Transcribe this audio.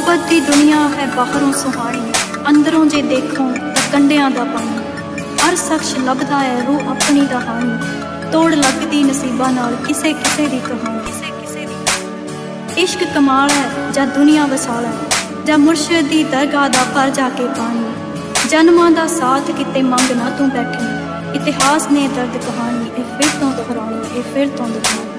ਮੁਹੱਬਤ ਦੀ ਦੁਨੀਆ ਹੈ ਬਾਹਰੋਂ ਸੁਹਾਣੀ, ਅੰਦਰੋਂ ਜੇ ਦੇਖੋ ਤਾਂ ਕੰਡਿਆਂ ਦਾ ਪਾਣੀ। ਹਰ ਸ਼ਖਸ ਲੱਭਦਾ ਹੈ ਰੂਹ ਆਪਣੀ ਦਾ ਹਾਣੀ, ਤੋੜ ਲੱਗਦੀ ਨਸੀਬਾਂ ਨਾਲ ਕਿਸੇ ਕਿਸੇ ਦੀ ਕਹਾਣੀ। ਇਸ਼ਕ ਕਮਾਲ ਹੈ ਜਾਂ ਦੁਨੀਆ ਵਸਾਲ ਹੈ, ਜਾਂ ਮੁਰਸ਼ਿਦ ਦੀ ਦਰਗਾਹ ਦਾ ਭਰ ਜਾ ਕੇ ਪਾਣੀ। ਜਨਮਾਂ ਦਾ ਸਾਥ ਕਿਤੇ ਮੰਗ ਨਾ ਤੂੰ ਬੈਠੀ, ਇਤਿਹਾਸ ਨੇ ਦਰਦ ਕਹਾਣੀ ਇਹ ਫਿਰ ਤੋਂ ਦੁਹਰਾਉਣੀ, ਇਹ ਫਿਰ ਤੋਂ ਦੁਹਰਾਉਣੀ।